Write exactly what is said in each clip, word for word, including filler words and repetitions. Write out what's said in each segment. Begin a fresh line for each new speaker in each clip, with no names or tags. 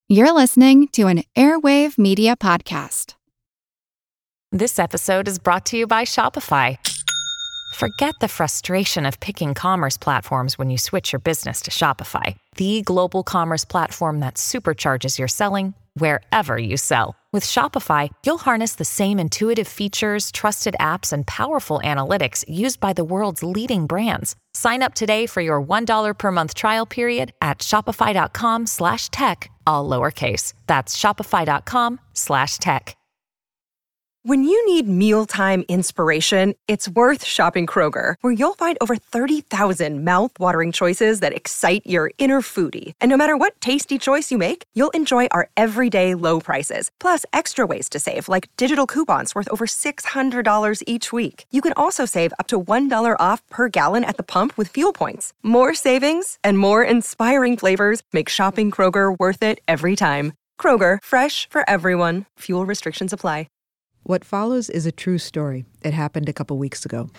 You're listening to an Airwave Media Podcast.
This episode is brought to you by Shopify. Forget the frustration of picking commerce platforms when you switch your business to Shopify, the global commerce platform that supercharges your selling wherever you sell. With Shopify, you'll harness the same intuitive features, trusted apps, and powerful analytics used by the world's leading brands. Sign up today for your one dollar per month trial period at shopify.com slash tech, all lowercase. That's shopify.com slash tech.
When you need mealtime inspiration, it's worth shopping Kroger, where you'll find over thirty thousand mouth-watering choices that excite your inner foodie. And no matter what tasty choice you make, you'll enjoy our everyday low prices, plus extra ways to save, like digital coupons worth over six hundred dollars each week. You can also save up to one dollar off per gallon at the pump with fuel points. More savings and more inspiring flavors make shopping Kroger worth it every time. Kroger, fresh for everyone. Fuel restrictions apply.
What follows is a true story. It happened a couple weeks ago.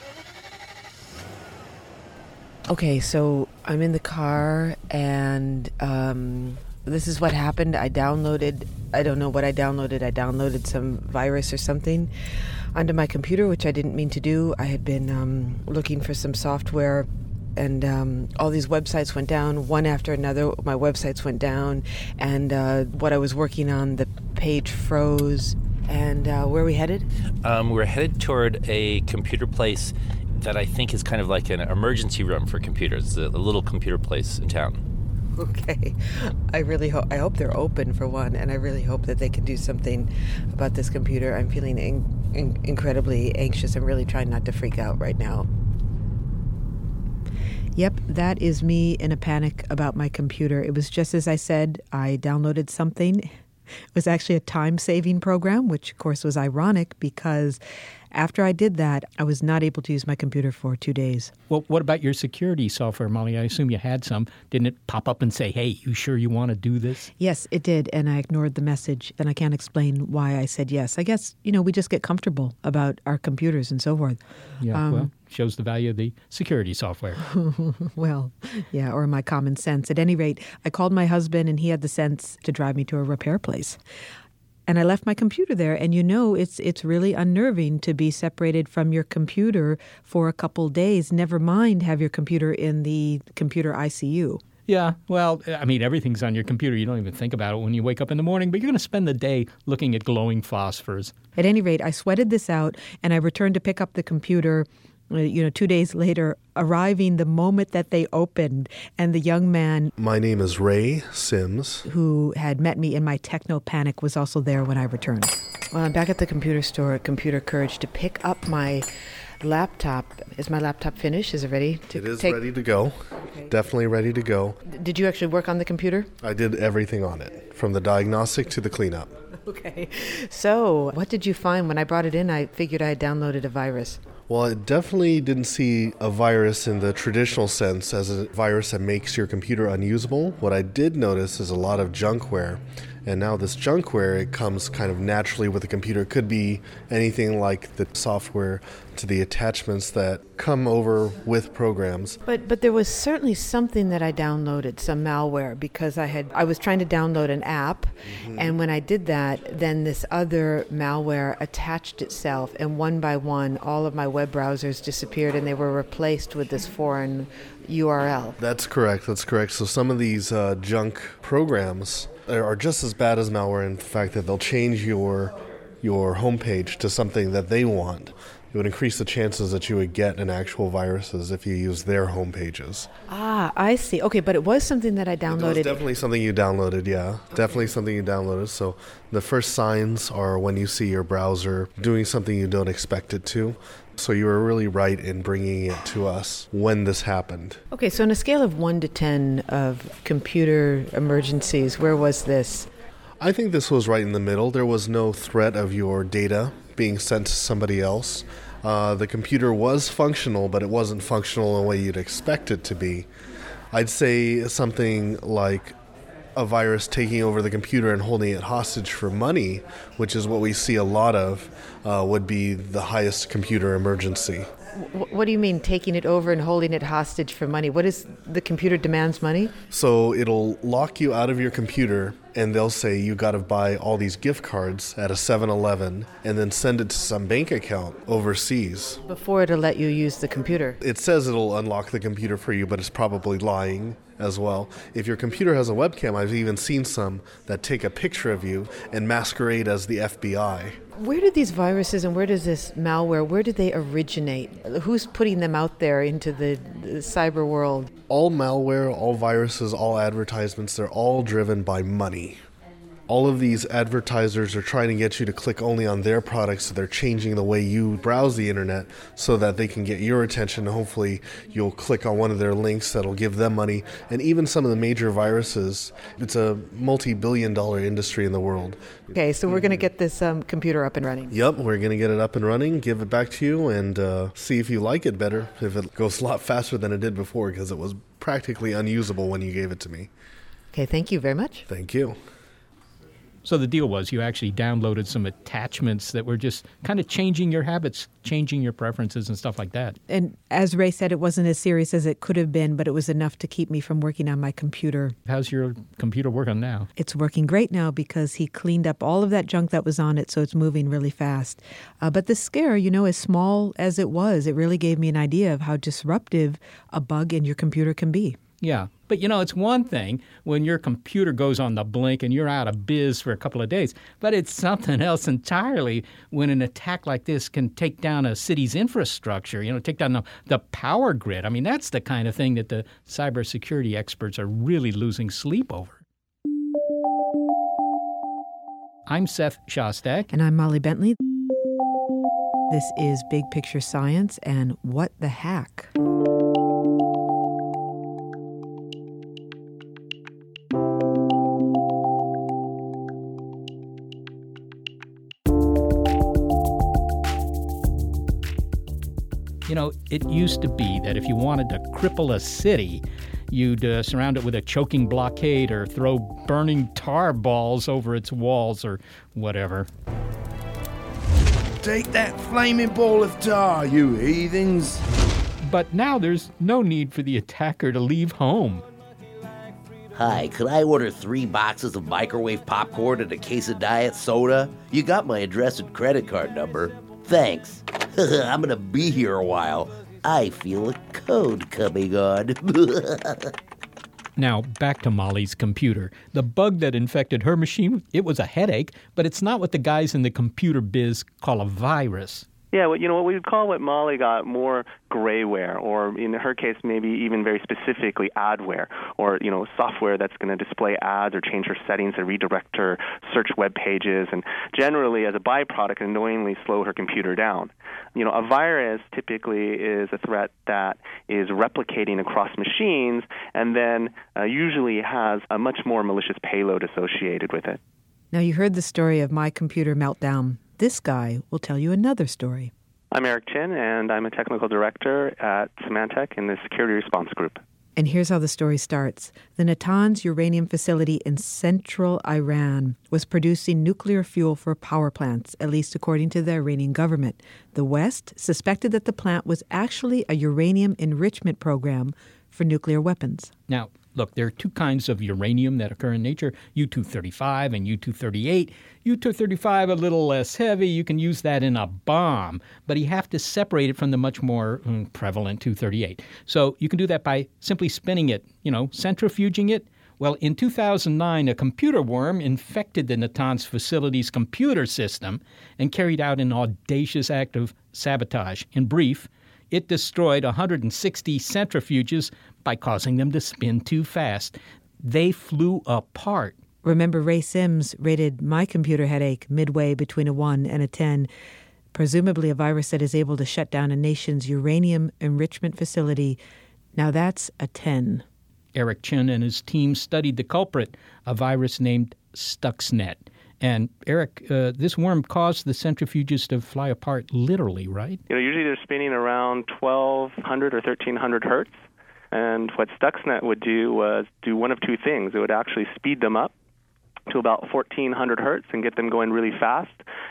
Okay, so I'm in the car, and um, this is what happened. I downloaded, I don't know what I downloaded. I downloaded some virus or something onto my computer, which I didn't mean to do. I had been um, looking for some software, and um, all these websites went down, one after another. My websites went down, and uh, what I was working on, the page froze. And uh, where are we headed?
Um, we're headed toward a computer place that I think is kind of like an emergency room for computers, a, a little computer place in town.
Okay. I really hope, I hope they're open for one, and I really hope that they can do something about this computer. I'm feeling in, in, incredibly anxious. I'm really trying not to freak out right now. Yep, that is me in a panic about my computer. It was just as I said. I downloaded something. It was actually a time-saving program, which, of course, was ironic because after I did that, I was not able to use my computer for two days.
Well, what about your security software, Molly? I assume you had some. Didn't it pop up and say, hey, you sure you want to do this?
Yes, it did, and I ignored the message, and I can't explain why I said yes. I guess, you know, we just get comfortable about our computers and so forth.
Yeah,
um,
well, shows the value of the security software.
Well, yeah, or my common sense. At any rate, I called my husband, and he had the sense to drive me to a repair place. And I left my computer there, and you know, it's it's really unnerving to be separated from your computer for a couple days. Never mind have your computer in the computer I C U.
Yeah, well, I mean, everything's on your computer. You don't even think about it when you wake up in the morning, but you're going to spend the day looking at glowing phosphors.
At any rate, I sweated this out, and I returned to pick up the computer, you know, two days later, arriving the moment that they opened, and the young man...
My name is Ray Sims.
...who had met me in my techno panic was also there when I returned. Well, I'm back at the computer store at Computer Courage to pick up my laptop. Is my laptop finished? Is it ready to
It is
take...
ready to go. Okay. Definitely ready to go.
Did you actually work on the computer?
I did everything on it, from the diagnostic to the cleanup.
Okay. So, what did you find? When I brought it in, I figured I had downloaded a virus.
Well, I definitely didn't see a virus in the traditional sense as a virus that makes your computer unusable. What I did notice is a lot of junkware. And now this junkware, it comes kind of naturally with the computer. It could be anything like the software to the attachments that come over with programs.
But but there was certainly something that I downloaded, some malware, because I had I was trying to download an app, mm-hmm. and when I did that, then this other malware attached itself, and one by one, all of my web browsers disappeared, and they were replaced with this foreign U R L.
That's correct. That's correct. So some of these uh, junk programs are just as bad as malware in the fact that they'll change your your homepage to something that they want. It would increase the chances that you would get an actual viruses if you use their homepages.
Ah, I see. Okay, but it was something that I downloaded.
It was definitely something you downloaded, yeah. Okay. Definitely something you downloaded. So the first signs are when you see your browser doing something you don't expect it to. So you were really right in bringing it to us when this happened.
Okay, so on a scale of one to ten of computer emergencies, where was this?
I think this was right in the middle. There was no threat of your data being sent to somebody else. Uh, the computer was functional, but it wasn't functional in the way you'd expect it to be. I'd say something like a virus taking over the computer and holding it hostage for money, which is what we see a lot of, uh, would be the highest computer emergency.
W- what do you mean, taking it over and holding it hostage for money? What is the computer demands money?
So it'll lock you out of your computer, and they'll say you got to buy all these gift cards at a seven eleven and then send it to some bank account overseas.
Before it'll let you use the computer.
It says it'll unlock the computer for you, but it's probably lying as well. If your computer has a webcam, I've even seen some that take a picture of you and masquerade as the F B I.
Where do these viruses and where does this malware, where do they originate? Who's putting them out there into the, the cyber world?
All malware, all viruses, all advertisements, they're all driven by money. All of these advertisers are trying to get you to click only on their products, so they're changing the way you browse the internet so that they can get your attention. Hopefully you'll click on one of their links that'll give them money. And even some of the major viruses, it's a multi-billion dollar industry in the world.
Okay, so we're going to get this um, computer up and running.
Yep, we're going to get it up and running, give it back to you, and uh, see if you like it better, if it goes a lot faster than it did before, because it was practically unusable when you gave it to me.
Okay, thank you very much.
Thank you.
So the deal was you actually downloaded some attachments that were just kind of changing your habits, changing your preferences and stuff like that.
And as Ray said, it wasn't as serious as it could have been, but it was enough to keep me from working on my computer.
How's your computer working now?
It's working great now because he cleaned up all of that junk that was on it, so it's moving really fast. Uh, but the scare, you know, as small as it was, it really gave me an idea of how disruptive a bug in your computer can be.
Yeah. But, you know, it's one thing when your computer goes on the blink and you're out of biz for a couple of days. But it's something else entirely when an attack like this can take down a city's infrastructure, you know, take down the, the power grid. I mean, that's the kind of thing that the cybersecurity experts are really losing sleep over. I'm Seth Shostak.
And I'm Molly Bentley. This is Big Picture Science and What the Hack?
You know, it used to be that if you wanted to cripple a city, you'd uh, surround it with a choking blockade or throw burning tar balls over its walls or whatever.
Take that flaming ball of tar, you heathens!
But now there's no need for the attacker to leave home.
Hi, could I order three boxes of microwave popcorn and a case of diet soda? You got my address and credit card number. Thanks. I'm gonna be here a while. I feel a code coming on.
Now, back to Molly's computer. The bug that infected her machine, it was a headache, but it's not what the guys in the computer biz call a virus.
Yeah, well, you know, what we would call what Molly got more grayware, or in her case, maybe even very specifically adware, or, you know, software that's going to display ads or change her settings and redirect her search web pages, and generally, as a byproduct, annoyingly slow her computer down. You know, a virus typically is a threat that is replicating across machines and then uh, usually has a much more malicious payload associated with it.
Now, you heard the story of my computer meltdown. This guy will tell you another story.
I'm Eric Chin, and I'm a technical director at Symantec in the Security Response Group.
And here's how the story starts. The Natanz uranium facility in central Iran was producing nuclear fuel for power plants, at least according to the Iranian government. The West suspected that the plant was actually a uranium enrichment program for nuclear weapons.
Now, look, there are two kinds of uranium that occur in nature, U two thirty-five and U two thirty-eight. U two thirty-five, a little less heavy. You can use that in a bomb, but you have to separate it from the much more mm, prevalent two thirty-eight. So you can do that by simply spinning it, you know, centrifuging it. Well, in two thousand nine, a computer worm infected the Natanz facility's computer system and carried out an audacious act of sabotage. In brief, it destroyed one hundred sixty centrifuges by causing them to spin too fast. They flew apart.
Remember, Ray Sims rated my computer headache midway between a one and a ten. Presumably a virus that is able to shut down a nation's uranium enrichment facility. Now that's a ten.
Eric Chin and his team studied the culprit, a virus named Stuxnet. And, Eric, uh, this worm caused the centrifuges to fly apart literally, right?
You know, usually they're spinning around twelve hundred or thirteen hundred hertz. And what Stuxnet would do was do one of two things. It would actually speed them up to about fourteen hundred hertz and get them going really fast.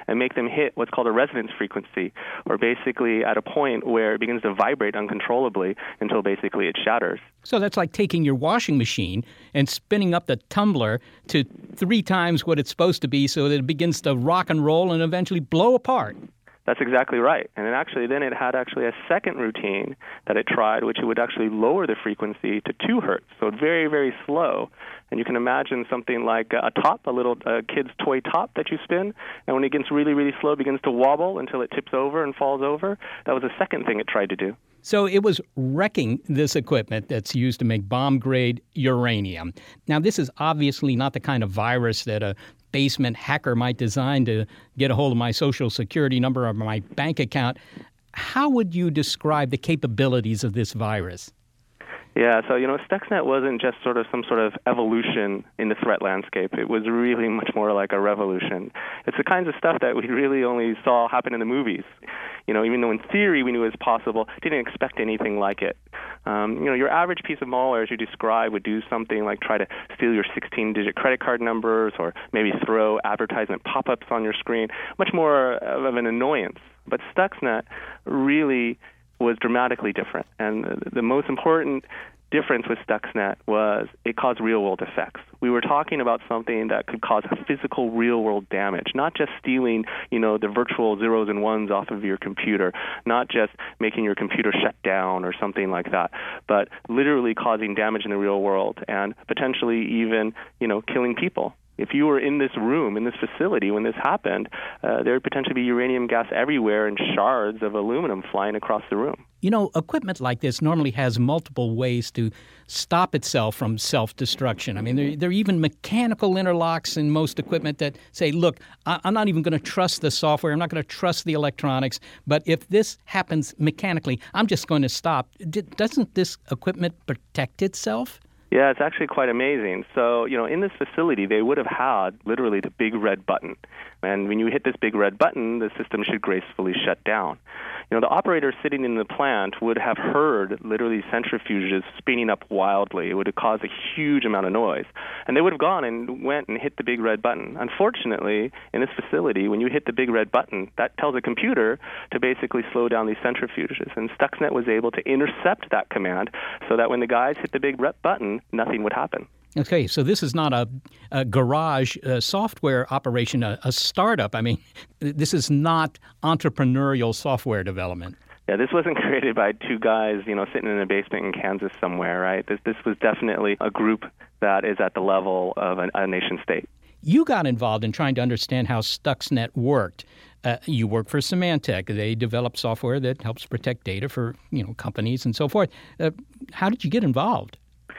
and make them hit what's called a resonance frequency, or basically at a point where it begins to vibrate uncontrollably until basically it shatters.
So that's like taking your washing machine and spinning up the tumbler to three times what it's supposed to be so that it begins to rock and roll and eventually blow apart.
That's exactly right. And it actually then it had actually a second routine that it tried, which it would actually lower the frequency to two hertz, so very, very slow. And you can imagine something like a top, a little uh, kid's toy top that you spin, and when it gets really, really slow, it begins to wobble until it tips over and falls over. That was the second thing it tried to do.
So it was wrecking this equipment that's used to make bomb-grade uranium. Now, this is obviously not the kind of virus that a basement hacker might design to get a hold of my Social Security number or my bank account. How would you describe the capabilities of this virus?
Yeah, so, you know, Stuxnet wasn't just sort of some sort of evolution in the threat landscape. It was really much more like a revolution. It's the kinds of stuff that we really only saw happen in the movies. You know, even though in theory we knew it was possible, didn't expect anything like it. Um, you know, your average piece of malware, as you described, would do something like try to steal your sixteen-digit credit card numbers or maybe throw advertisement pop-ups on your screen, much more of an annoyance. But Stuxnet really was dramatically different. And the most important difference with Stuxnet was it caused real-world effects. We were talking about something that could cause physical real-world damage, not just stealing, you know, the virtual zeros and ones off of your computer, not just making your computer shut down or something like that, but literally causing damage in the real world and potentially even, you know, killing people. If you were in this room, in this facility when this happened, uh, there would potentially be uranium gas everywhere and shards of aluminum flying across the room.
You know, equipment like this normally has multiple ways to stop itself from self-destruction. I mean, there, there are even mechanical interlocks in most equipment that say, look, I, I'm not even going to trust the software. I'm not going to trust the electronics. But if this happens mechanically, I'm just going to stop. D- doesn't this equipment protect itself?
Yeah, it's actually quite amazing. So, you know, in this facility, they would have had literally the big red button. And when you hit this big red button, the system should gracefully shut down. You know, the operator sitting in the plant would have heard literally centrifuges spinning up wildly. It would have caused a huge amount of noise. And they would have gone and went and hit the big red button. Unfortunately, in this facility, when you hit the big red button, that tells a computer to basically slow down these centrifuges. And Stuxnet was able to intercept that command so that when the guys hit the big red button, nothing would happen.
Okay, so this is not a, a garage uh, software operation, a, a startup. I mean, this is not entrepreneurial software development.
Yeah, this wasn't created by two guys, you know, sitting in a basement in Kansas somewhere, right? This this was definitely a group that is at the level of a, a nation state.
You got involved in trying to understand how Stuxnet worked. Uh, you work for Symantec. They develop software that helps protect data for, you know, companies and so forth. Uh, how did you get involved?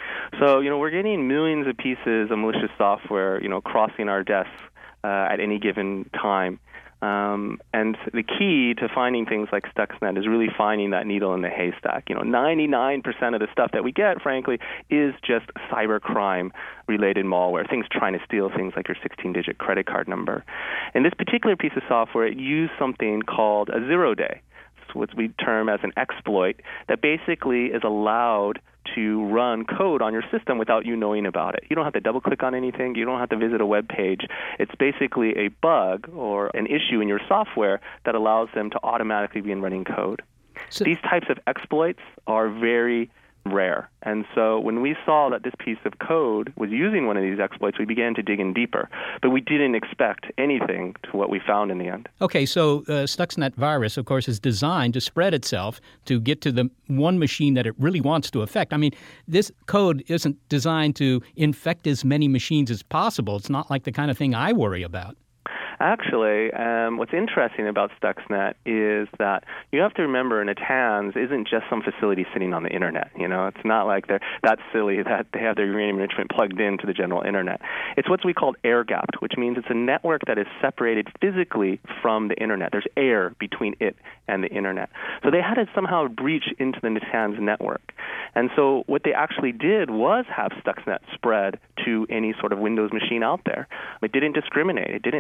So, you know, we're getting millions of pieces of malicious software, you know, crossing our desks uh, at any given time. Um, and the key to finding things like Stuxnet is really finding that needle in the haystack. You know, ninety-nine percent of the stuff that we get, frankly, is just cybercrime-related malware, things trying to steal things like your sixteen-digit credit card number. In this particular piece of software, it used something called a zero-day. It's what we term as an exploit that basically is allowed to run code on your system without you knowing about it. You don't have to double-click on anything. You don't have to visit a web page. It's basically a bug or an issue in your software that allows them to automatically begin running code. So these types of exploits are very rare. And so when we saw that this piece of code was using one of these exploits, we began to dig in deeper. But we didn't expect anything to what we found in the end.
Okay, so uh, Stuxnet virus, of course, is designed to spread itself to get to the one machine that it really wants to affect. I mean, this code isn't designed to infect as many machines as possible. It's not like the kind of thing I worry about.
Actually, um, what's interesting about Stuxnet is that you have to remember Natanz isn't just some facility sitting on the internet. You know, it's not like they're that silly that they have their uranium enrichment plugged into the general internet. It's what we call air-gapped, which means it's a network that is separated physically from the internet. There's air between it and the internet. So they had to somehow breach into the Natanz network. And so what they actually did was have Stuxnet spread to any sort of Windows machine out there. It didn't discriminate. It didn't have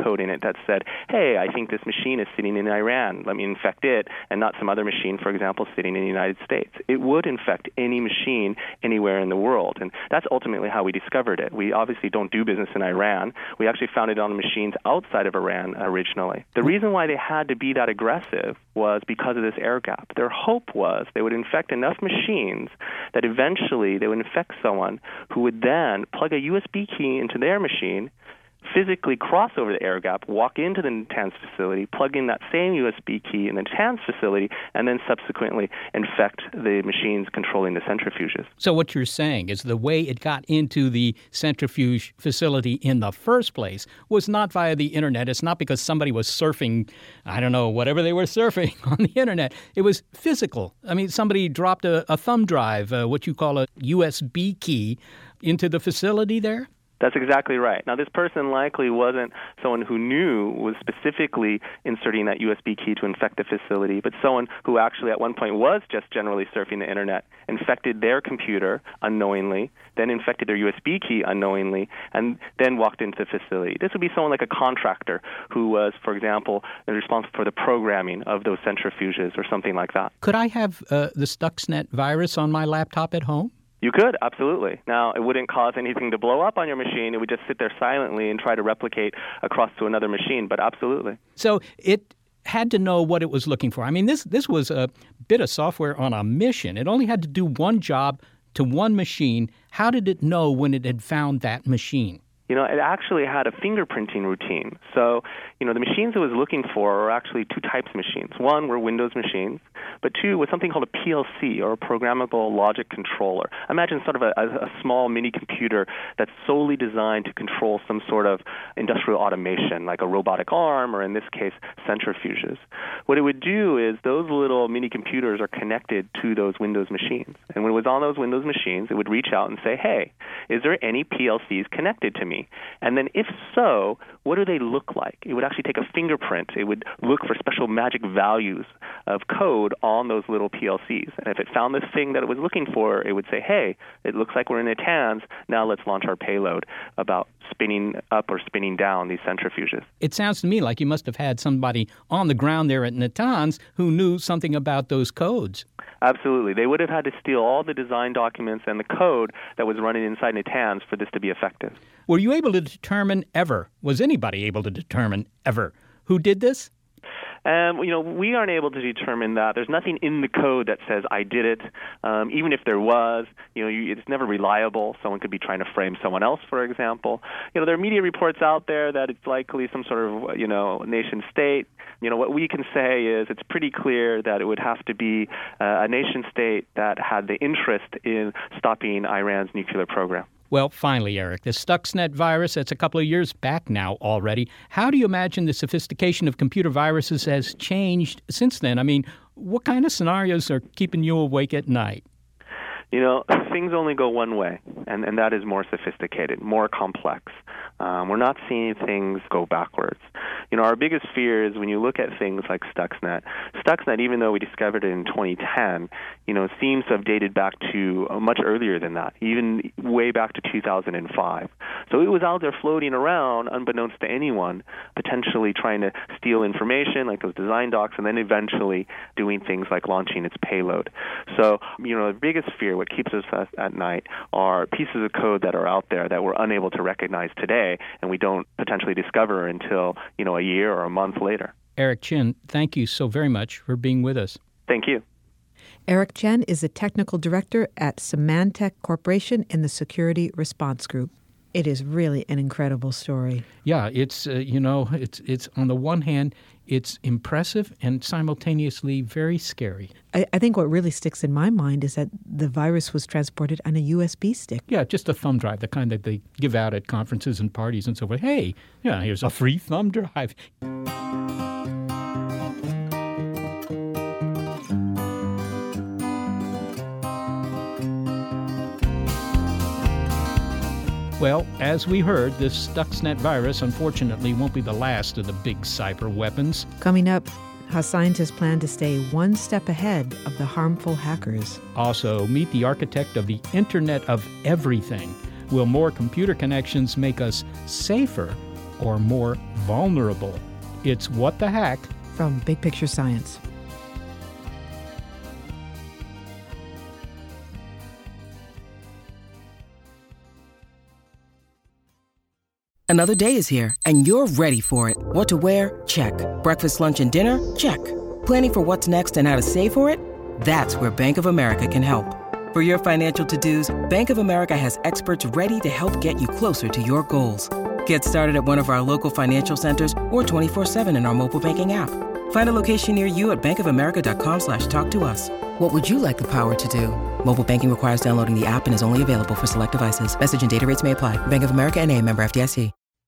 code in it that said, hey, I think this machine is sitting in Iran. Let me infect it and not some other machine, for example, sitting in the United States. It would infect any machine anywhere in the world. And that's ultimately how we discovered it. We obviously don't do business in Iran. We actually found it on machines outside of Iran originally. The reason why they had to be that aggressive was because of this air gap. Their hope was they would infect enough machines that eventually they would infect someone who would then plug a U S B key into their machine, physically cross over the air gap, walk into the Natanz facility, plug in that same U S B key in the Natanz facility, and then subsequently infect the machines controlling the centrifuges.
So what you're saying is the way it got into the centrifuge facility in the first place was not via the internet. It's not because somebody was surfing, I don't know, whatever they were surfing on the internet. It was physical. I mean, somebody dropped a, a thumb drive, uh, what you call a U S B key, into the facility there?
That's exactly right. Now, this person likely wasn't someone who knew was specifically inserting that U S B key to infect the facility, but someone who actually at one point was just generally surfing the internet, infected their computer unknowingly, then infected their U S B key unknowingly, and then walked into the facility. This would be someone like a contractor who was, for example, responsible for the programming of those centrifuges or something like that.
Could I have uh, the Stuxnet virus on my laptop at home?
You could, absolutely. Now, it wouldn't cause anything to blow up on your machine. It would just sit there silently and try to replicate across to another machine, but absolutely.
So it had to know what it was looking for. I mean, this this was a bit of software on a mission. It only had to do one job to one machine. How did it know when it had found that machine?
You know, it actually had a fingerprinting routine. So, you know, the machines it was looking for are actually two types of machines. One were Windows machines, but two was something called a P L C, or a programmable logic controller. Imagine sort of a, a, a small mini computer that's solely designed to control some sort of industrial automation, like a robotic arm, or in this case, centrifuges. What it would do is those little mini computers are connected to those Windows machines. And when it was on those Windows machines, it would reach out and say, hey, is there any P L Cs connected to me? And then if so, what do they look like? It would actually take a fingerprint. It would look for special magic values of code on those little P L Cs. And if it found the thing that it was looking for, it would say, hey, it looks like we're in Natanz. Now let's launch our payload about spinning up or spinning down these centrifuges.
It sounds to me like you must have had somebody on the ground there at Natanz who knew something about those codes.
Absolutely. They would have had to steal all the design documents and the code that was running inside Natanz for this to be effective.
Were you able to determine ever, was anybody able to determine ever, who did this?
Um, you know, we aren't able to determine that. There's nothing in the code that says I did it. Um, even if there was, you know, you, it's never reliable. Someone could be trying to frame someone else, for example. You know, there are media reports out there that it's likely some sort of, you know, nation state. You know, what we can say is it's pretty clear that it would have to be uh, a nation state that had the interest in stopping Iran's nuclear program.
Well, finally, Eric, the Stuxnet virus, that's a couple of years back now already. How do you imagine the sophistication of computer viruses has changed since then? I mean, what kind of scenarios are keeping you awake at night?
You know, things only go one way, and, and that is more sophisticated, more complex. Um, we're not seeing things go backwards. You know, our biggest fear is when you look at things like Stuxnet. Stuxnet, even though we discovered it in twenty ten, you know, seems to have dated back to uh, much earlier than that, even way back to two thousand five. So it was out there floating around, unbeknownst to anyone, potentially trying to steal information like those design docs, and then eventually doing things like launching its payload. So, you know, the biggest fear, what keeps us at night, are pieces of code that are out there that we're unable to recognize today, and we don't potentially discover until, you know, a year or a month later.
Eric Chin, thank you so very much for being with us.
Thank you.
Eric Chen is a technical director at Symantec Corporation in the Security Response Group. It is really an incredible story.
Yeah, it's, uh, you know, it's it's on the one hand, it's impressive and simultaneously very scary.
I, I think what really sticks in my mind is that the virus was transported on a U S B stick.
Yeah, just a thumb drive, the kind that they give out at conferences and parties and so forth. Hey, yeah, here's a free thumb drive. Well, as we heard, this Stuxnet virus unfortunately won't be the last of the big cyber weapons.
Coming up, how scientists plan to stay one step ahead of the harmful hackers.
Also, meet the architect of the Internet of Everything. Will more computer connections make us safer or more vulnerable? It's What the Hack
from Big Picture Science.
Another day is here, and you're ready for it. What to wear? Check. Breakfast, lunch, and dinner? Check. Planning for what's next and how to save for it? That's where Bank of America can help. For your financial to-dos, Bank of America has experts ready to help get you closer to your goals. Get started at one of our local financial centers or twenty-four seven in our mobile banking app. Find a location near you at bankofamerica.com slash talk to us. What would you like the power to do? Mobile banking requires downloading the app and is only available for select devices. Message and data rates may apply. Bank of America N A, member F D I C.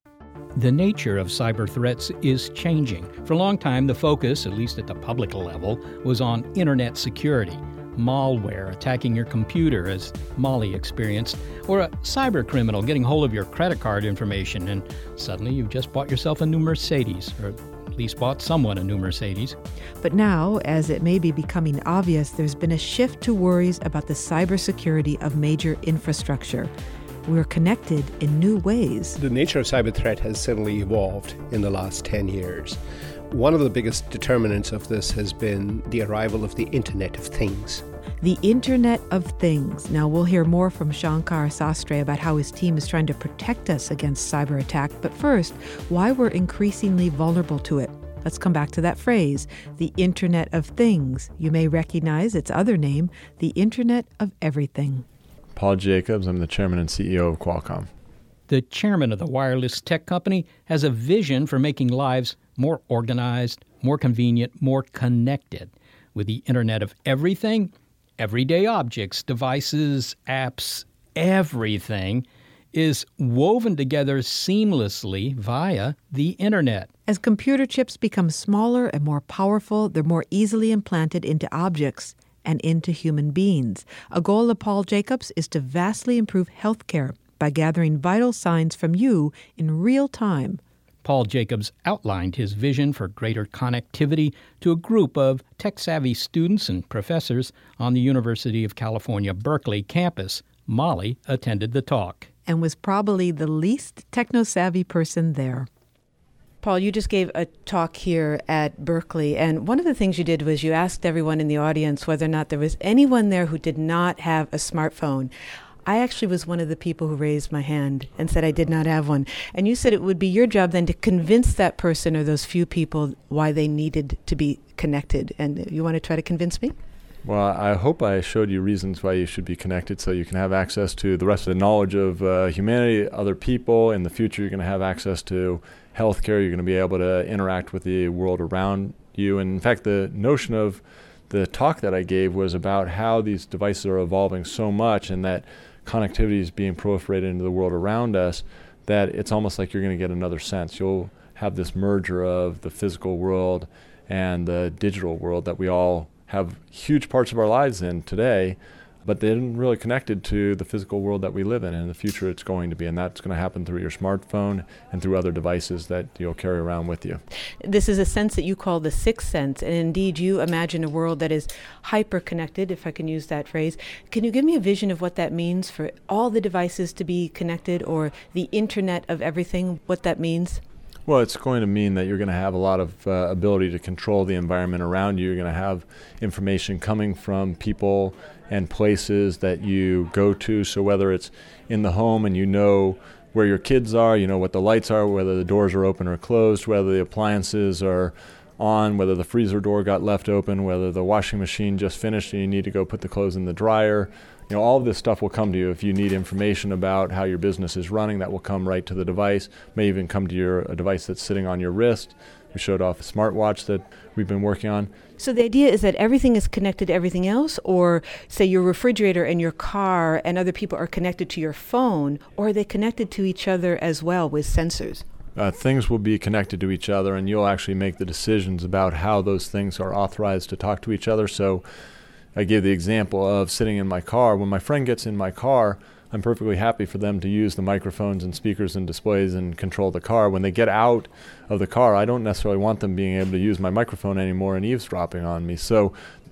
The nature of cyber threats is changing. For a long time, the focus, at least at the public level, was on internet security. Malware attacking your computer, as Molly experienced, or a cyber criminal getting hold of your credit card information, and suddenly you've just bought yourself a new Mercedes, or at least bought someone a new Mercedes.
But now, as it may be becoming obvious, there's been a shift to worries about the cybersecurity of major infrastructure. We're connected in new ways.
The nature of cyber threat has certainly evolved in the last ten years. One of the biggest determinants of this has been the arrival of the Internet of Things.
The Internet of Things. Now, we'll hear more from Shankar Sastre about how his team is trying to protect us against cyber attack. But first, why we're increasingly vulnerable to it. Let's come back to that phrase, the Internet of Things. You may recognize its other name, the Internet of Everything.
Paul Jacobs, I'm the chairman and C E O of Qualcomm.
The chairman of the wireless tech company has a vision for making lives more organized, more convenient, more connected. With the Internet of Everything, everyday objects, devices, apps, everything is woven together seamlessly via the Internet.
As computer chips become smaller and more powerful, they're more easily implanted into objects and into human beings. A goal of Paul Jacobs is to vastly improve healthcare by gathering vital signs from you in real time.
Paul Jacobs outlined his vision for greater connectivity to a group of tech-savvy students and professors on the University of California, Berkeley campus. Molly attended the talk.
And was probably the least techno-savvy person there. Paul, you just gave a talk here at Berkeley, and one of the things you did was you asked everyone in the audience whether or not there was anyone there who did not have a smartphone. I actually was one of the people who raised my hand and said I did not have one. And you said it would be your job then to convince that person or those few people why they needed to be connected. And you want to try to convince me?
Well, I hope I showed you reasons why you should be connected so you can have access to the rest of the knowledge of uh, humanity, other people. In the future, you're going to have access to healthcare. You're going to be able to interact with the world around you. And in fact, the notion of the talk that I gave was about how these devices are evolving so much and that connectivity is being proliferated into the world around us that it's almost like you're going to get another sense. You'll have this merger of the physical world and the digital world that we all have huge parts of our lives in today, but they didn't really connected to the physical world that we live in. And in the future, it's going to be, and that's going to happen through your smartphone and through other devices that you'll carry around with you.
This is a sense that you call the sixth sense, and indeed you imagine a world that is hyper-connected, if I can use that phrase. Can you give me a vision of what that means for all the devices to be connected, or the Internet of Everything, what that means?
Well, it's going to mean that you're going to have a lot of uh, ability to control the environment around you. You're going to have information coming from people and places that you go to. So whether it's in the home and you know where your kids are, you know what the lights are, whether the doors are open or closed, whether the appliances are on, whether the freezer door got left open, whether the washing machine just finished and you need to go put the clothes in the dryer. You know, all of this stuff will come to you. If you need information about how your business is running, that will come right to the device. May even come to your a device that's sitting on your wrist. We showed off a smartwatch that we've been working on.
So the idea is that everything is connected to everything else, or say your refrigerator and your car and other people are connected to your phone, or are they connected to each other as well with sensors?
Uh, things will be connected to each other, and you'll actually make the decisions about how those things are authorized to talk to each other. So I gave the example of sitting in my car. When my friend gets in my car, I'm perfectly happy for them to use the microphones and speakers and displays and control the car. When they get out of the car, I don't necessarily want them being able to use my microphone anymore and eavesdropping on me. So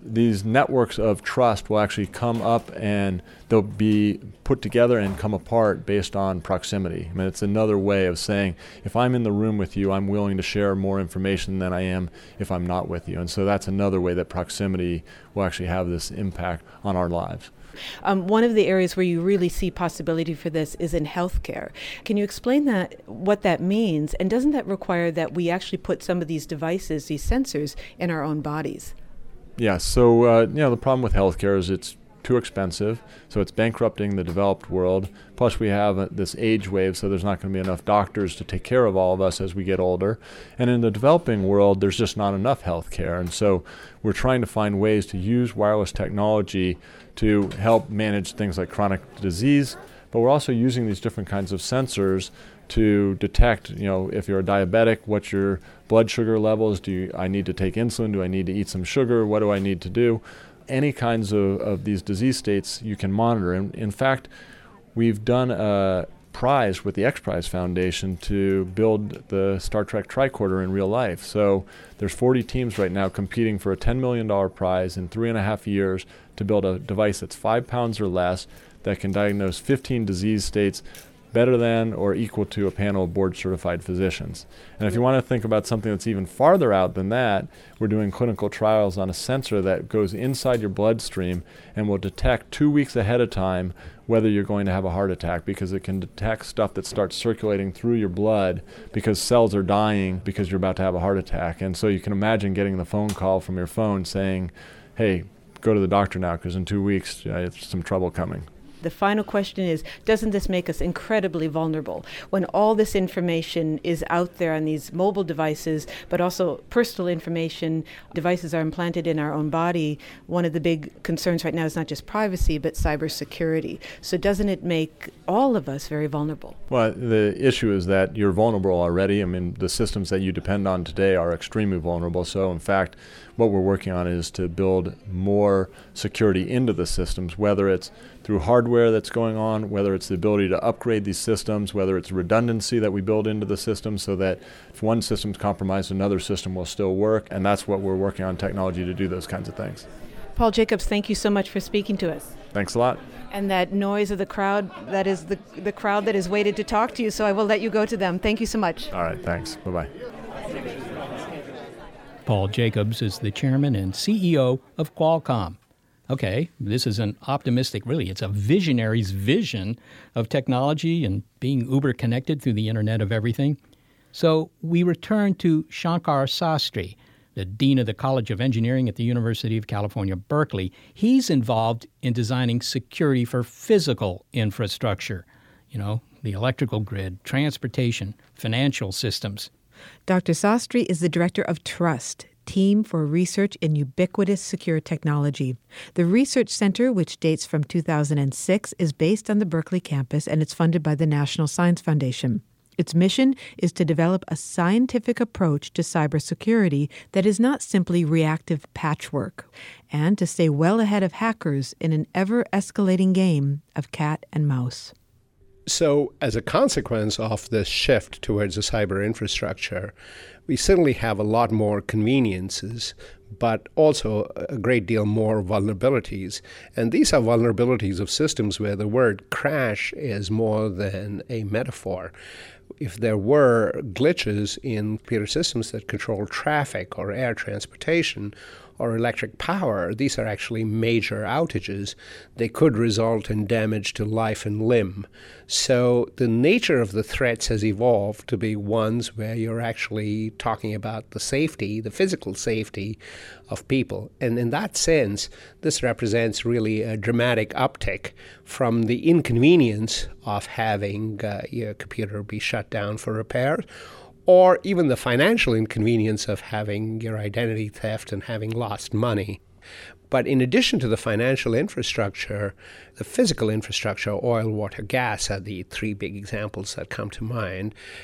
these networks of trust will actually come up and they'll be put together and come apart based on proximity. I mean, it's another way of saying, if I'm in the room with you, I'm willing to share more information than I am if I'm not with you. And so that's another way that proximity will actually have this impact on our lives.
Um, one of the areas where you really see possibility for this is in healthcare. Can you explain that, what that means? And doesn't that require that we actually put some of these devices, these sensors, in our own bodies?
Yeah, so uh, you know, the problem with healthcare is it's too expensive, so it's bankrupting the developed world. Plus we have uh, this age wave, so there's not going to be enough doctors to take care of all of us as we get older. And in the developing world, there's just not enough healthcare. And so we're trying to find ways to use wireless technology to help manage things like chronic disease, but we're also using these different kinds of sensors to detect, you know, if you're a diabetic, what's your blood sugar levels? Do you, I need to take insulin? Do I need to eat some sugar? What do I need to do? Any kinds of, of these disease states you can monitor. And in fact, we've done a prize with the X Prize Foundation to build the Star Trek tricorder in real life. So there's forty teams right now competing for a ten million dollars prize in three and a half years to build a device that's five pounds or less that can diagnose fifteen disease states better than or equal to a panel of board-certified physicians. And if you want to think about something that's even farther out than that, we're doing clinical trials on a sensor that goes inside your bloodstream and will detect two weeks ahead of time whether you're going to have a heart attack, because it can detect stuff that starts circulating through your blood because cells are dying because you're about to have a heart attack. And so you can imagine getting the phone call from your phone saying, hey, go to the doctor now because in two weeks uh, it's some trouble coming.
The final question is, doesn't this make us incredibly vulnerable when all this information is out there on these mobile devices, but also personal information, devices are implanted in our own body? One of the big concerns right now is not just privacy, but cybersecurity. So doesn't it make all of us very vulnerable?
Well, the issue is that you're vulnerable already. I mean, the systems that you depend on today are extremely vulnerable. So in fact, what we're working on is to build more security into the systems, whether it's through hardware that's going on, whether it's the ability to upgrade these systems, whether it's redundancy that we build into the system so that if one system's compromised, another system will still work. And that's what we're working on, technology to do those kinds of things.
Paul Jacobs, thank you so much for speaking to us.
Thanks a lot.
And that noise of the crowd, that is the, the crowd that has waited to talk to you, so I will let you go to them. Thank you so much.
All right, thanks. Bye-bye.
Paul Jacobs is the chairman and C E O of Qualcomm. Okay, this is an optimistic, really, it's a visionary's vision of technology and being uber connected through the Internet of Everything. So we return to Shankar Sastry, the dean of the College of Engineering at the University of California, Berkeley. He's involved in designing security for physical infrastructure, you know, the electrical grid, transportation, financial systems.
Doctor Sastry is the director of TRUST, Team for Research in Ubiquitous Secure Technology. The research center, which dates from two thousand six, is based on the Berkeley campus and it's funded by the National Science Foundation. Its mission is to develop a scientific approach to cybersecurity that is not simply reactive patchwork, and to stay well ahead of hackers in an ever-escalating game of cat and mouse.
So as a consequence of this shift towards a cyber infrastructure, we certainly have a lot more conveniences, but also a great deal more vulnerabilities. And these are vulnerabilities of systems where the word crash is more than a metaphor. If there were glitches in computer systems that control traffic or air transportation or electric power, these are actually major outages. They could result in damage to life and limb. So the nature of the threats has evolved to be ones where you're actually talking about the safety, the physical safety of people. And in that sense, this represents really a dramatic uptick from the inconvenience of having uh, your computer be shut down for repairs, or even the financial inconvenience of having your identity theft and having lost money. But in addition to the financial infrastructure, the physical infrastructure, oil, water, gas, are the three big examples that come to mind.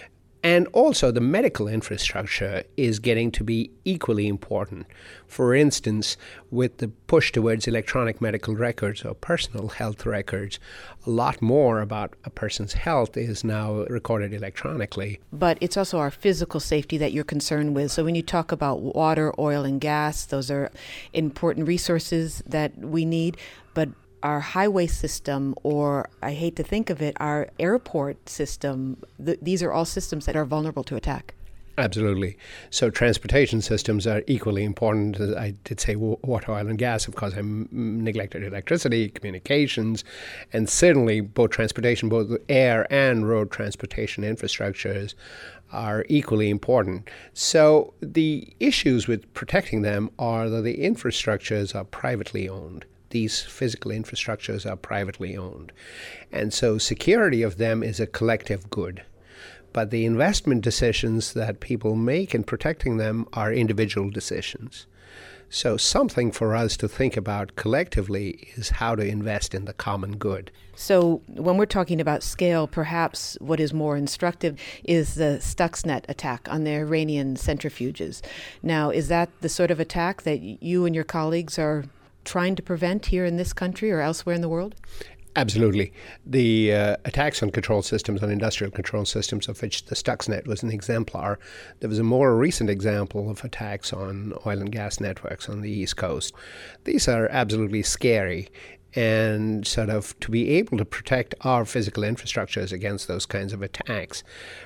And also the medical infrastructure is getting to be equally important. For instance, with the push towards electronic medical records or personal health records, a lot more about a person's health is now recorded electronically.
But it's also our physical safety that you're concerned with. So when you talk about water, oil, and gas, those are important resources that we need. But our highway system, or I hate to think of it, our airport system, th- these are all systems that are vulnerable to attack.
Absolutely. So transportation systems are equally important. I did say water, oil, and gas. Of course, I m- neglected electricity, communications, and certainly both transportation, both air and road transportation infrastructures are equally important. So the issues with protecting them are that the infrastructures are privately owned. These physical infrastructures are privately owned. And so security of them is a collective good. But the investment decisions that people make in protecting them are individual decisions. So something for us to think about collectively is how to invest in the common good.
So when we're talking about scale, perhaps what is more instructive is the Stuxnet attack on the Iranian centrifuges. Now, is that the sort of attack that you and your colleagues are trying to prevent here in this country or elsewhere in the world?
Absolutely. The uh, attacks on control systems, on industrial control systems, of which the Stuxnet was an exemplar. There was a more recent example of attacks on oil and gas networks on the East Coast. These are absolutely scary. And sort of to be able to protect our physical infrastructures against those kinds of attacks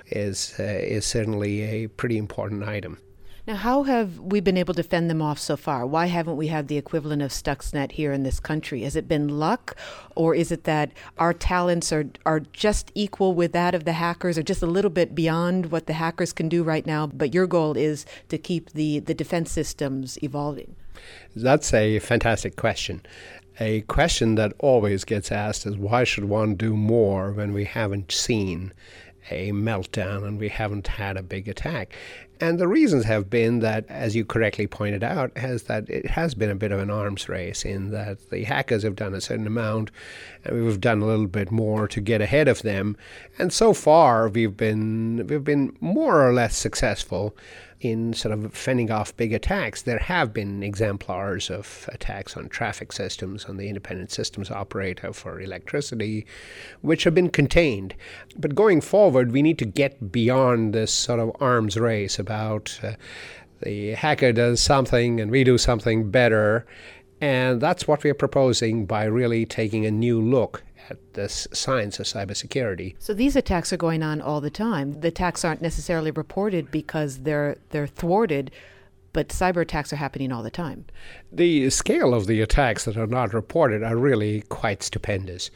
is uh, is certainly a pretty important item.
Now, how have we been able to fend them off so far? Why haven't we had the equivalent of Stuxnet here in this country? Has it been luck, or is it that our talents are, are just equal with that of the hackers, or just a little bit beyond what the hackers can do right now, but your goal is to keep the, the defense systems evolving?
That's a fantastic question. A question that always gets asked is, why should one do more when we haven't seen a meltdown and we haven't had a big attack? And the reasons have been that, as you correctly pointed out, has that it has been a bit of an arms race in that the hackers have done a certain amount and we've done a little bit more to get ahead of them. And so far we've been we've been more or less successful in sort of fending off big attacks. There have been exemplars of attacks on traffic systems, on the independent systems operator for electricity, which have been contained. But going forward, we need to get beyond this sort of arms race about uh, the hacker does something and we do something better. And that's what we're proposing by really taking a new look at this science of cybersecurity.
So these attacks are going on all the time. The attacks aren't necessarily reported because they're they're thwarted, but cyber attacks are happening all the time.
The scale of the attacks that are not reported are really quite stupendous.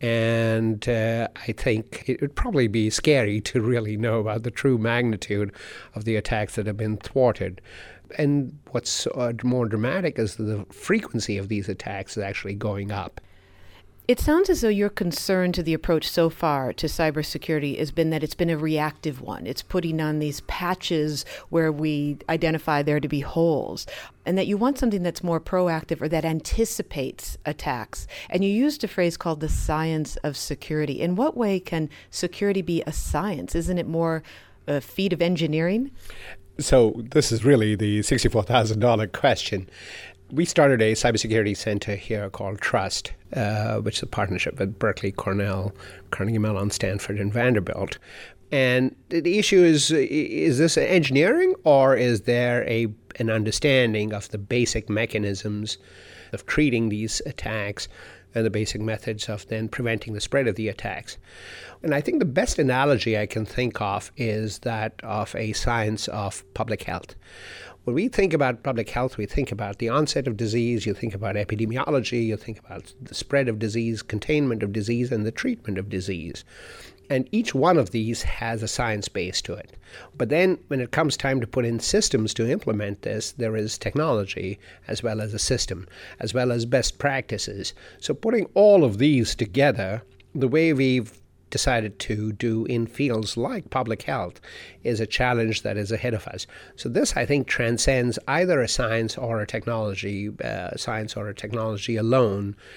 And uh, I think it would probably be scary to really know about the true magnitude of the attacks that have been thwarted. And what's uh, more dramatic is that the frequency of these attacks is actually going up.
It sounds as though your concern to the approach so far to cybersecurity has been that it's been a reactive one. It's putting on these patches where we identify there to be holes, and that you want something that's more proactive or that anticipates attacks. And you used a phrase called the science of security. In what way can security be a science? Isn't it more a feat of engineering?
So this is really the sixty-four thousand dollars question. We started a cybersecurity center here called Trust, uh, which is a partnership with Berkeley, Cornell, Carnegie Mellon, Stanford, and Vanderbilt. And the issue is, is this engineering, or is there a an understanding of the basic mechanisms of treating these attacks and the basic methods of then preventing the spread of the attacks? And I think the best analogy I can think of is that of a science of public health. When we think about public health, we think about the onset of disease, you think about epidemiology, you think about the spread of disease, containment of disease, and the treatment of disease. And each one of these has a science base to it. But then when it comes time to put in systems to implement this, there is technology as well as a system, as well as best practices. So putting all of these together, the way we've decided to do in fields like public health is a challenge that is ahead of us. So this, I think, transcends either a science or a technology, uh, science or a technology alone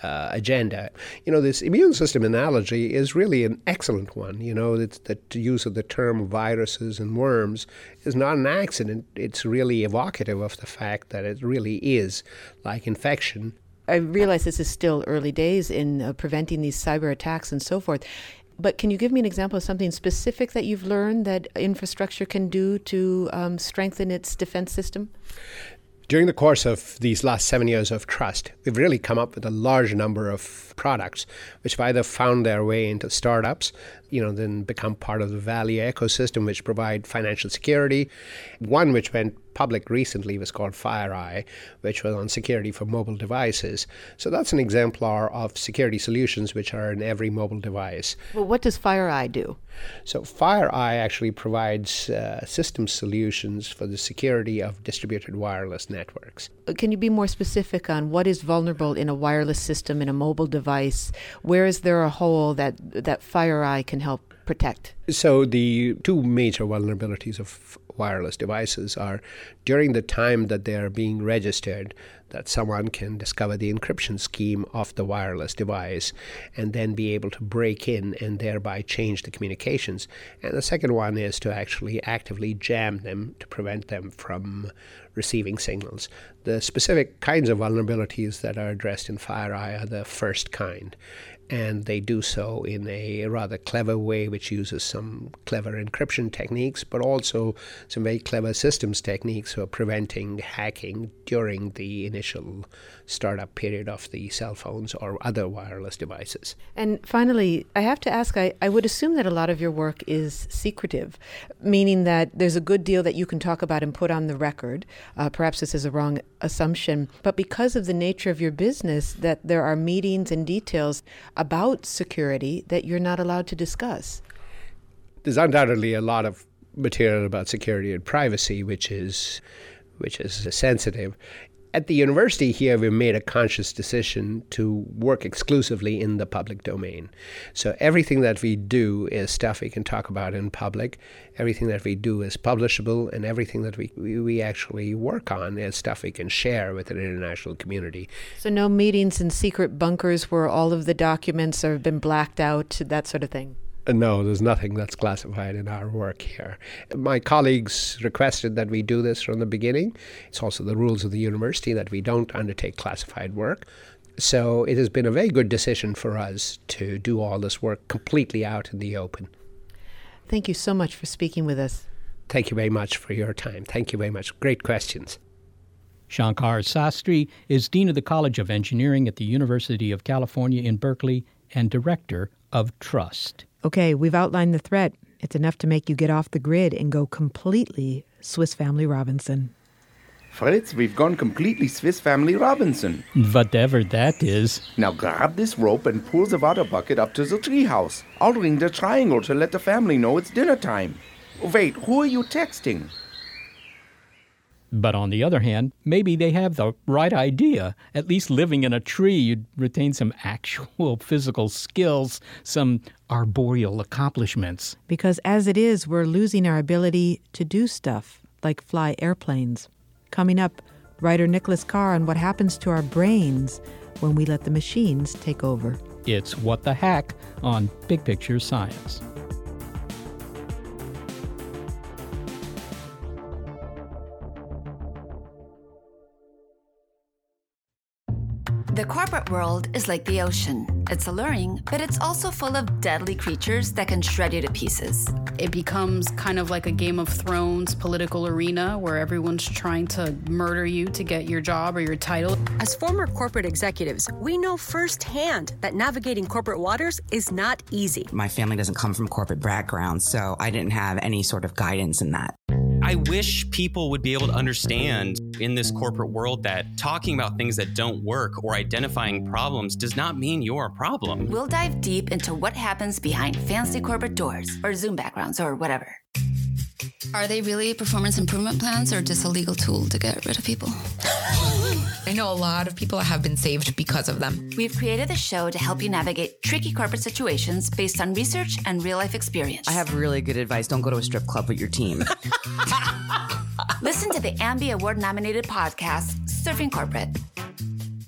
uh, agenda. You know, this immune system analogy is really an excellent one. You know, it's, the use of the term viruses and worms is not an accident. It's really evocative of the fact that it really is like infection.
I realize this is still early days in uh, preventing these cyber attacks and so forth. But can you give me an example of something specific that you've learned that infrastructure can do to um, strengthen its defense system?
During the course of these last seven years of Trust, we've really come up with a large number of products which have either found their way into startups, you know, then become part of the value ecosystem which provide financial security. One which went public recently was called FireEye, which was on security for mobile devices. So that's an exemplar of security solutions which are in every mobile device.
Well, what does FireEye do?
So FireEye actually provides uh, system solutions for the security of distributed wireless networks.
Can you be more specific on what is vulnerable in a wireless system, in a mobile device? Where is there a hole that, that FireEye can help protect?
So the two major vulnerabilities of wireless devices are during the time that they are being registered, that someone can discover the encryption scheme of the wireless device and then be able to break in and thereby change the communications. And the second one is to actually actively jam them to prevent them from receiving signals. The specific kinds of vulnerabilities that are addressed in FireEye are the first kind. And they do so in a rather clever way, which uses some clever encryption techniques, but also some very clever systems techniques for preventing hacking during the initial startup period of the cell phones or other wireless devices.
And finally, I have to ask, I, I would assume that a lot of your work is secretive, meaning that there's a good deal that you can talk about and put on the record. Uh, perhaps this is a wrong assumption, but because of the nature of your business, that there are meetings and details about security that you're not allowed to discuss.
There's undoubtedly a lot of material about security and privacy, which is which is sensitive. At the university here, we made a conscious decision to work exclusively in the public domain. So everything that we do is stuff we can talk about in public. Everything that we do is publishable, and everything that we, we, we actually work on is stuff we can share with an international community.
So no meetings in secret bunkers where all of the documents have been blacked out, that sort of thing?
No, there's nothing that's classified in our work here. My colleagues requested that we do this from the beginning. It's also the rules of the university that we don't undertake classified work. So it has been a very good decision for us to do all this work completely out in the open.
Thank you so much for speaking with us.
Thank you very much for your time. Thank you very much. Great questions.
Shankar Sastry is Dean of the College of Engineering at the University of California in Berkeley and Director of Trust.
Okay, we've outlined the threat. It's enough to make you get off the grid and go completely Swiss Family Robinson.
Fritz, we've gone completely Swiss Family Robinson.
Whatever that is.
Now grab this rope and pull the water bucket up to the treehouse. I'll ring the triangle to let the family know it's dinner time. Wait, who are you texting?
But on the other hand, maybe they have the right idea. At least living in a tree, you'd retain some actual physical skills, some arboreal accomplishments.
Because as it is, we're losing our ability to do stuff, like fly airplanes. Coming up, writer Nicholas Carr on what happens to our brains when we let the machines take over.
It's What the Hack on Big Picture Science.
The corporate world is like the ocean. It's alluring, but it's also full of deadly creatures that can shred you to pieces.
It becomes kind of like a Game of Thrones political arena where everyone's trying to murder you to get your job or your title.
As former corporate executives, we know firsthand that navigating corporate waters is not easy.
My family doesn't come from corporate background, so I didn't have any sort of guidance in that.
I wish people would be able to understand in this corporate world that talking about things that don't work or identifying problems does not mean you're a problem.
We'll dive deep into what happens behind fancy corporate doors or Zoom backgrounds or whatever.
Are they really performance improvement plans or just a legal tool to get rid of people?
I know a lot of people have been saved because of them.
We've created a show to help you navigate tricky corporate situations based on research and real-life experience.
I have really good advice. Don't go to a strip club with your team.
Listen to the Ambie Award-nominated podcast, Surfing Corporate.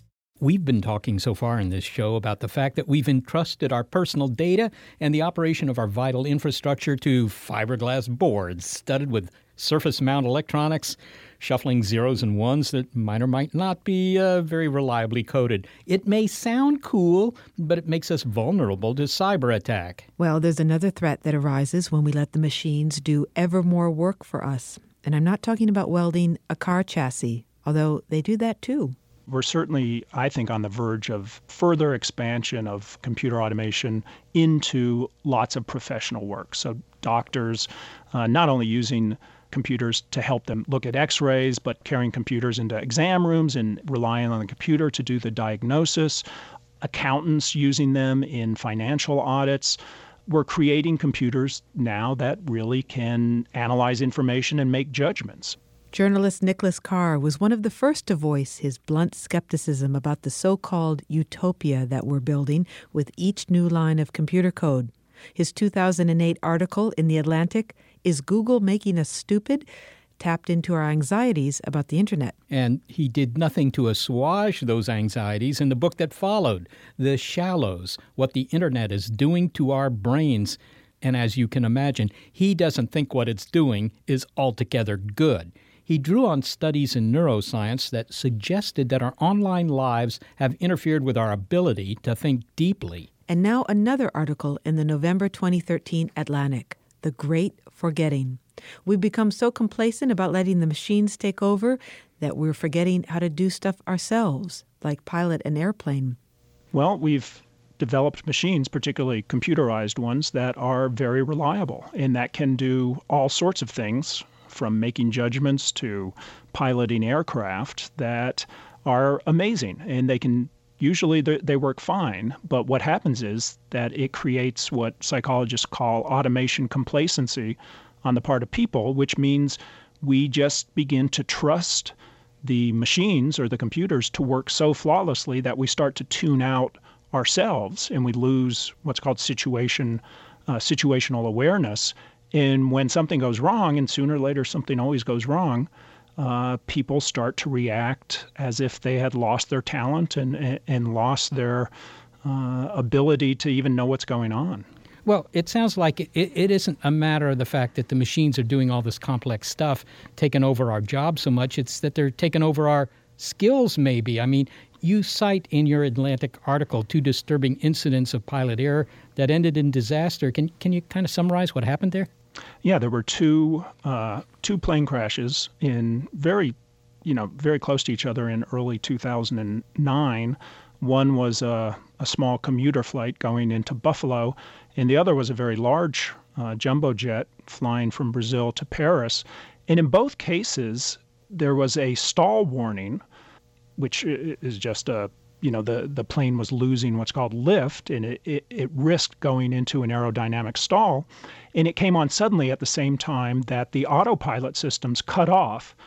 We've been talking so far in this show about the fact that we've entrusted our personal data and the operation of our vital infrastructure to fiberglass boards studded with surface mount electronics, shuffling zeros and ones that might or might not be uh, very reliably coded. It may sound cool, but it makes us vulnerable to cyber attack.
Well, there's another threat that arises when we let the machines do ever more work for us. And I'm not talking about welding a car chassis, although they do that too.
We're certainly, I think, on the verge of further expansion of computer automation into lots of professional work. So doctors uh, not only using computers to help them look at x-rays, but carrying computers into exam rooms and relying on the computer to do the diagnosis. Accountants using them in financial audits. We're creating computers now that really can analyze information and make judgments.
Journalist Nicholas Carr was one of the first to voice his blunt skepticism about the so-called utopia that we're building with each new line of computer code. His two thousand eight article in The Atlantic, Is Google Making Us Stupid?, tapped into our anxieties about the Internet.
And he did nothing to assuage those anxieties in the book that followed, The Shallows, What the Internet is Doing to Our Brains. And as you can imagine, he doesn't think what it's doing is altogether good. He drew on studies in neuroscience that suggested that our online lives have interfered with our ability to think deeply.
And now another article in the November twenty thirteen Atlantic, The Great Forgetting. We've become so complacent about letting the machines take over that we're forgetting how to do stuff ourselves, like pilot an airplane.
Well, we've developed machines, particularly computerized ones, that are very reliable and that can do all sorts of things, from making judgments to piloting aircraft, that are amazing. And they can usually they work fine. But what happens is that it creates what psychologists call automation complacency on the part of people, which means we just begin to trust the machines or the computers to work so flawlessly that we start to tune out ourselves and we lose what's called situation uh, situational awareness. And when something goes wrong, and sooner or later something always goes wrong, uh, people start to react as if they had lost their talent and, and lost their uh, ability to even know what's going on.
Well, it sounds like it, it isn't a matter of the fact that the machines are doing all this complex stuff, taking over our jobs so much. It's that they're taking over our skills, maybe. I mean, you cite in your Atlantic article two disturbing incidents of pilot error that ended in disaster. Can can you kind of summarize what happened there?
Yeah, there were two uh, two plane crashes in very, you know, very close to each other in early two thousand nine. One was a, a small commuter flight going into Buffalo, and the other was a very large uh, jumbo jet flying from Brazil to Paris. And in both cases, there was a stall warning, which is just a, you know, the, the plane was losing what's called lift, and it, it, it risked going into an aerodynamic stall. And it came on suddenly at the same time that the autopilot systems cut off.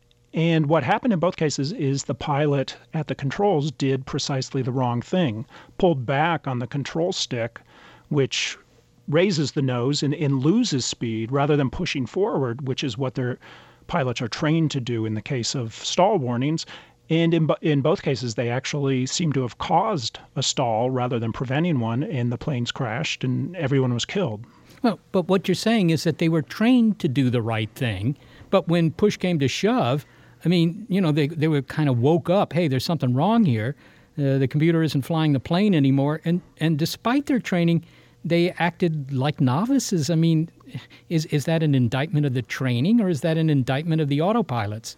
And what happened in both cases is the pilot at the controls did precisely the wrong thing, pulled back on the control stick, which raises the nose and, and loses speed rather than pushing forward, which is what their pilots are trained to do in the case of stall warnings. And in, in both cases, they actually seem to have caused a stall rather than preventing one, and the planes crashed and everyone was killed.
Well, but what you're saying is that they were trained to do the right thing, but when push came to shove, I mean, you know, they they were kind of woke up, hey, there's something wrong here. Uh, the computer isn't flying the plane anymore. And, and despite their training, they acted like novices. I mean, is is that an indictment of the training, or is that an indictment of the autopilots?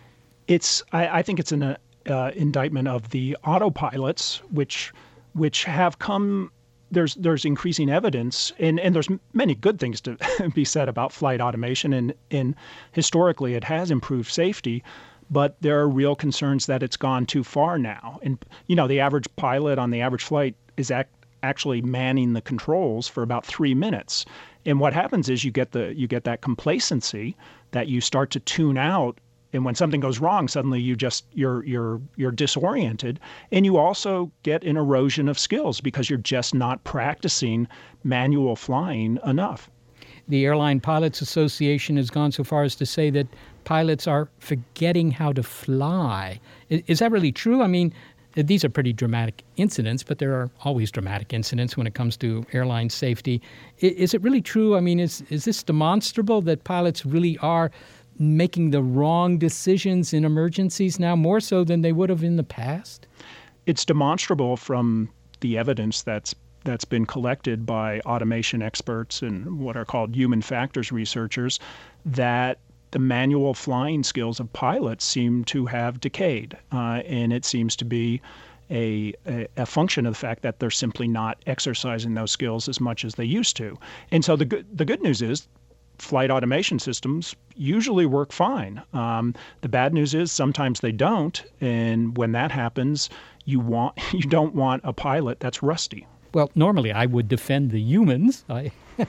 It's I, I think it's an uh, indictment of the autopilots, which which have come. There's there's increasing evidence, and, and there's many good things to be said about flight automation, and, and historically it has improved safety, but there are real concerns that it's gone too far now. And, you know, the average pilot on the average flight is act, actually manning the controls for about three minutes. And what happens is you get the you get that complacency that you start to tune out. And when something goes wrong, suddenly you just you're you're you're disoriented, and you also get an erosion of skills because you're just not practicing manual flying enough.
The Airline Pilots Association has gone so far as to say that pilots are forgetting how to fly. Is, is that really true? I mean, These are pretty dramatic incidents, but there are always dramatic incidents when it comes to airline safety. Is it really true? I mean, is is this demonstrable that pilots really are making the wrong decisions in emergencies now, more so than they would have in the past?
It's demonstrable from the evidence that's that's been collected by automation experts and what are called human factors researchers that the manual flying skills of pilots seem to have decayed, uh, and it seems to be a, a, a function of the fact that they're simply not exercising those skills as much as they used to. And so the good the good news is flight automation systems usually work fine. Um, the bad news is sometimes they don't, and when that happens, you want you don't want a pilot that's rusty.
Well, normally I would defend the humans. I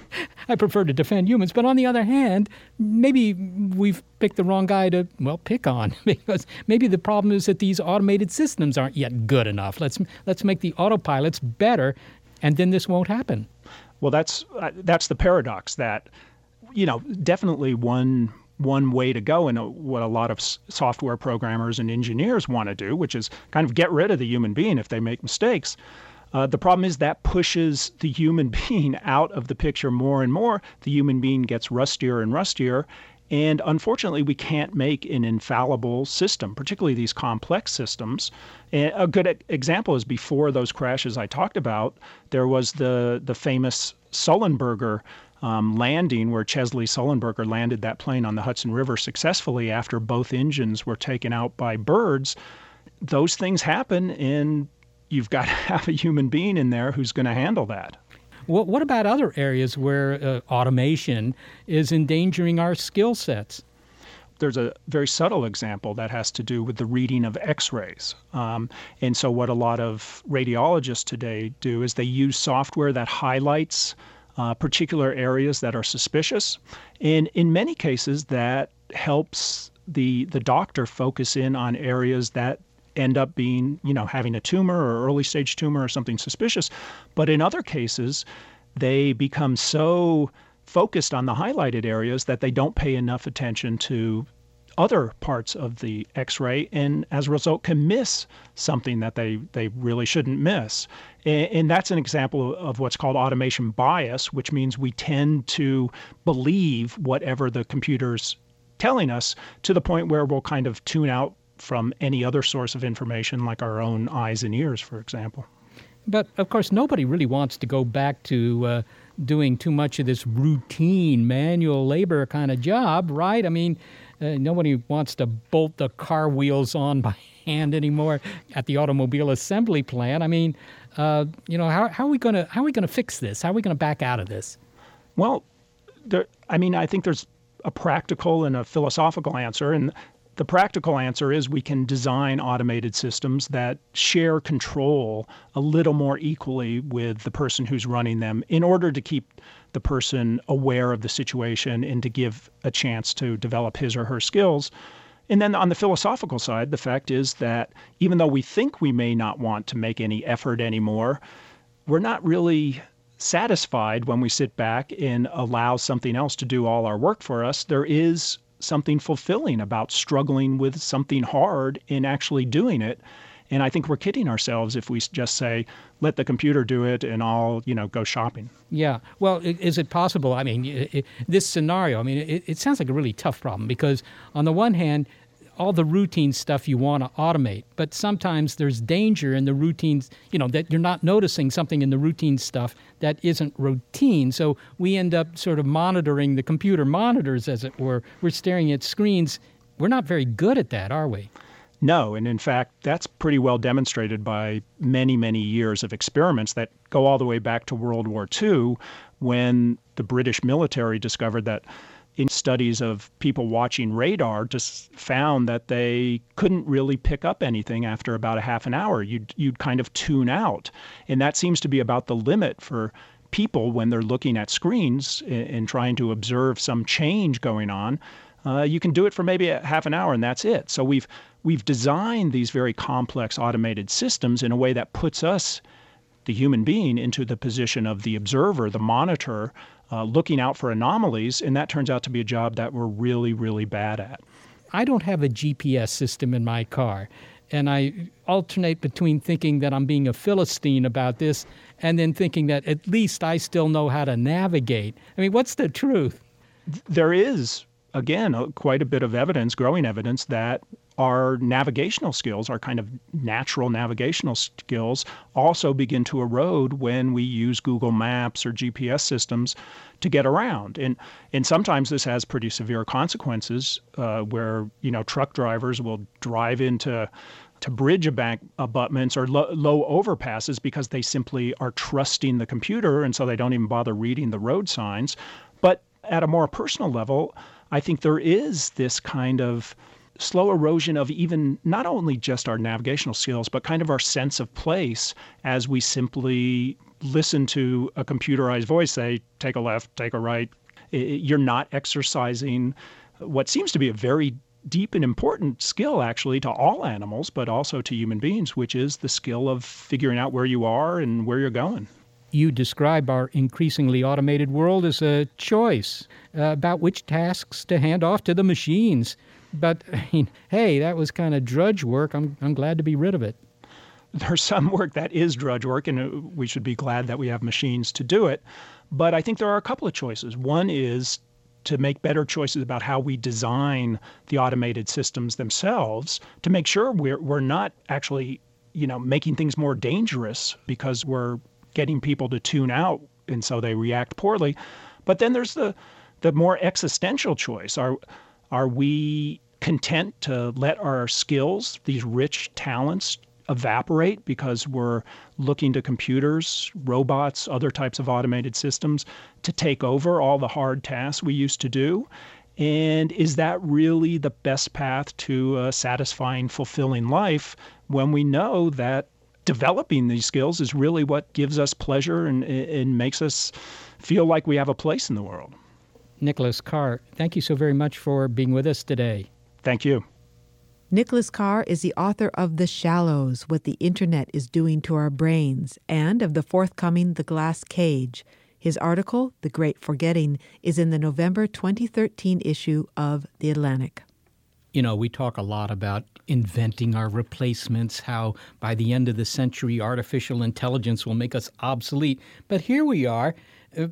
I prefer to defend humans. But on the other hand, maybe we've picked the wrong guy to, well, pick on. Because maybe the problem is that these automated systems aren't yet good enough. Let's let's make the autopilots better, and then this won't happen.
Well, that's uh, that's the paradox that, you know, definitely one one way to go, and what a lot of s- software programmers and engineers want to do, which is kind of get rid of the human being if they make mistakes. Uh, the problem is that pushes the human being out of the picture more and more. The human being gets rustier and rustier. And unfortunately, we can't make an infallible system, particularly these complex systems. And a good e- example is before those crashes I talked about, there was the, the famous Sullenberger um, landing where Chesley Sullenberger landed that plane on the Hudson River successfully after both engines were taken out by birds. Those things happen, and you've got to have a human being in there who's going to handle that.
What, what about other areas where uh, automation is endangering our skill sets?
There's a very subtle example that has to do with the reading of X-rays. Um, and so what a lot of radiologists today do is they use software that highlights uh, particular areas that are suspicious. And in many cases, that helps the the doctor focus in on areas that end up being, you know, having a tumor or early stage tumor or something suspicious. But in other cases, they become so focused on the highlighted areas that they don't pay enough attention to other parts of the X-ray, and as a result can miss something that they, they really shouldn't miss. And, and that's an example of what's called automation bias, which means we tend to believe whatever the computer's telling us to the point where we'll kind of tune out from any other source of information, like our own eyes and ears, for example.
But, of course, nobody really wants to go back to uh, doing too much of this routine manual labor kind of job, right? I mean, uh, nobody wants to bolt the car wheels on by hand anymore at the automobile assembly plant. I mean, uh, you know, how, how are we going to how are we going to fix this? How are we going to back out of this?
Well, there, I mean, I think there's a practical and a philosophical answer, and the practical answer is we can design automated systems that share control a little more equally with the person who's running them in order to keep the person aware of the situation and to give a chance to develop his or her skills. And then on the philosophical side, the fact is that even though we think we may not want to make any effort anymore, we're not really satisfied when we sit back and allow something else to do all our work for us. There is something fulfilling about struggling with something hard and actually doing it. And I think we're kidding ourselves if we just say, let the computer do it and I'll, you know, go shopping.
Yeah. Well, is it possible? I mean, it, it, this scenario, I mean, it, it sounds like a really tough problem because on the one hand, all the routine stuff you want to automate, but sometimes there's danger in the routines, you know, that you're not noticing something in the routine stuff that isn't routine. So we end up sort of monitoring the computer monitors, as it were. We're staring at screens. We're not very good at that, are we?
No, and in fact, that's pretty well demonstrated by many, many years of experiments that go all the way back to World War Two, when the British military discovered that in studies of people watching radar, just found that they couldn't really pick up anything after about a half an hour. You'd, you'd kind of tune out. And that seems to be about the limit for people when they're looking at screens and, and trying to observe some change going on. Uh, you can do it for maybe a half an hour and that's it. So we've we've designed these very complex automated systems in a way that puts us, the human being, into the position of the observer, the monitor, Uh, looking out for anomalies, and that turns out to be a job that we're really, really bad at.
I don't have a G P S system in my car. And I alternate between thinking that I'm being a Philistine about this and then thinking that at least I still know how to navigate. I mean, what's the truth?
There is, again, quite a bit of evidence, growing evidence, that our navigational skills, our kind of natural navigational skills, also begin to erode when we use Google Maps or G P S systems to get around. And and sometimes this has pretty severe consequences, uh, where you know truck drivers will drive into to bridge bank abutments or lo- low overpasses because they simply are trusting the computer, and so they don't even bother reading the road signs. But at a more personal level, I think there is this kind of slow erosion of even not only just our navigational skills, but kind of our sense of place as we simply listen to a computerized voice say, take a left, take a right. You're not exercising what seems to be a very deep and important skill, actually, to all animals, but also to human beings, which is the skill of figuring out where you are and where you're going.
You describe our increasingly automated world as a choice uh, about which tasks to hand off to the machines. But, I mean, hey, that was kind of drudge work. I'm I'm glad to be rid of it.
There's some work that is drudge work, and we should be glad that we have machines to do it. But I think there are a couple of choices. One is to make better choices about how we design the automated systems themselves to make sure we're we're not actually, you know, making things more dangerous because we're getting people to tune out and so they react poorly. But then there's the the more existential choice. Are are we content to let our skills, these rich talents, evaporate because we're looking to computers, robots, other types of automated systems to take over all the hard tasks we used to do? And is that really the best path to a satisfying, fulfilling life when we know that developing these skills is really what gives us pleasure and, and makes us feel like we have a place in the world?
Nicholas Carr, thank you so very much for being with us today.
Thank you.
Nicholas Carr is the author of The Shallows, What the Internet is Doing to Our Brains, and of the forthcoming The Glass Cage. His article, The Great Forgetting, is in the November twenty thirteen issue of The Atlantic.
You know, we talk a lot about inventing our replacements, how by the end of the century, artificial intelligence will make us obsolete. But here we are, uh,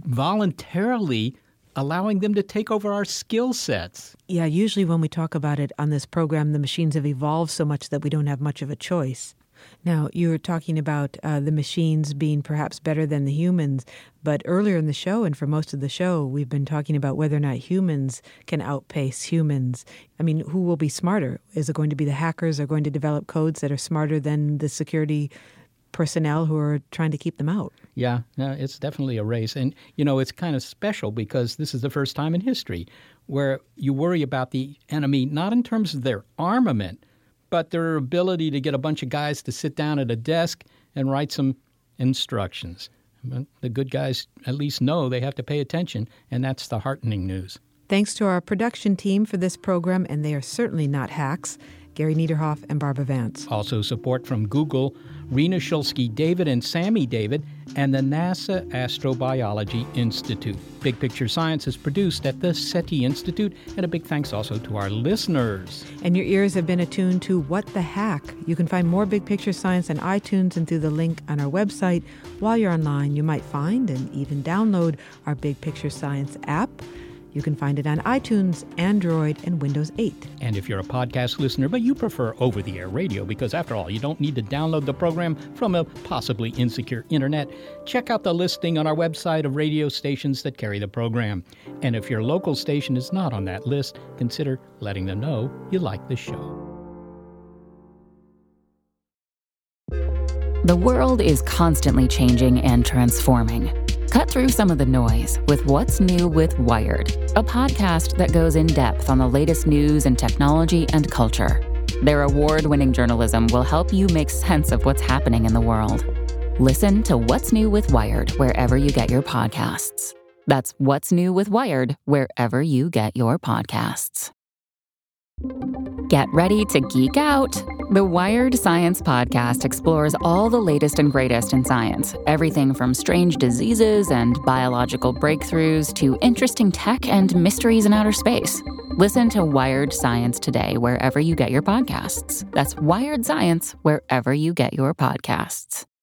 voluntarily allowing them to take over our skill sets.
Yeah, usually when we talk about it on this program, the machines have evolved so much that we don't have much of a choice. Now, you were talking about uh, the machines being perhaps better than the humans, but earlier in the show and for most of the show, we've been talking about whether or not humans can outpace humans. I mean, who will be smarter? Is it going to be the hackers are going to develop codes that are smarter than the security personnel who are trying to keep them out?
Yeah, no, it's definitely a race. And, you know, it's kind of special because this is the first time in history where you worry about the enemy, not in terms of their armament, but their ability to get a bunch of guys to sit down at a desk and write some instructions. But the good guys at least know they have to pay attention, and that's the heartening news.
Thanks to our production team for this program, and they are certainly not hacks, Gary Niederhoff and Barbara Vance.
Also support from Google, Rena Shulsky David and Sammy David, and the NASA Astrobiology Institute. Big Picture Science is produced at the SETI Institute, and a big thanks also to our listeners.
And your ears have been attuned to What the Hack. You can find more Big Picture Science on iTunes and through the link on our website. While you're online, you might find and even download our Big Picture Science app. You can find it on iTunes, Android, and Windows eight.
And if you're a podcast listener, but you prefer over-the-air radio, because after all, you don't need to download the program from a possibly insecure internet, check out the listing on our website of radio stations that carry the program. And if your local station is not on that list, consider letting them know you like the show.
The world is constantly changing and transforming. Cut through some of the noise with What's New with Wired, a podcast that goes in depth on the latest news and technology and culture. Their award-winning journalism will help you make sense of what's happening in the world. Listen to What's New with Wired wherever you get your podcasts. That's What's New with Wired wherever you get your podcasts. Get ready to geek out. The Wired Science Podcast explores all the latest and greatest in science, everything from strange diseases and biological breakthroughs to interesting tech and mysteries in outer space. Listen to Wired Science today wherever you get your podcasts. That's Wired Science wherever you get your podcasts.